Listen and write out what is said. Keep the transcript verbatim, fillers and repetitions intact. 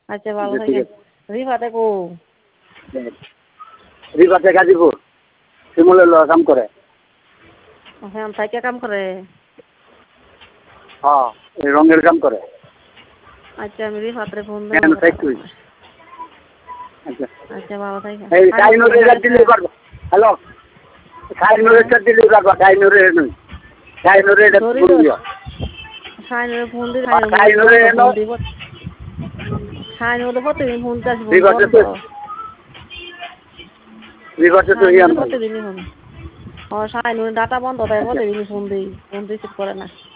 আচ্ছা ভালো আচ্ছা ঠিক থাকেন। আছে। রিফাতে কো? রিফাতে গাজীপুর শিমুলের লগে কাম করে। ওখান থাইকা কাম করে? হ্যাঁ, এই রঙের কাম করে। আচ্ছা আমি রিফাতরে ফোন দেবো কেন কথা ফ্যাক্টরি? কইতে। আচ্ছা। আচ্ছা ভালো থাকেন। এই কাজে শাহিনুর চলে এটা গেছে? দিলেই পারবো। হ্যালো, শাহিনুর হ্যাঁ এটা দিলেই পারবো। শাহিনুর এনো। শাহিনুর এটা ধরি ফোন তো দিও। শাহিনুরে ফোন দি আর শাহিনুর মোবাইল শাহিনুর বন্ধ এনো। ফোন দিব। শাহিনুরে প্রতিদিন ফোন দিতাছি ফোন রিভার্সে বন্ধ। তো রিভার্সে তো হিয়ান শাহিনুরে নাই। প্রতিদিনই ফোন। ও শাহিনুর ডাটা বন্ধ তাই প্রতিদিনই ফোন দিই ফোন রিসিভ করে না।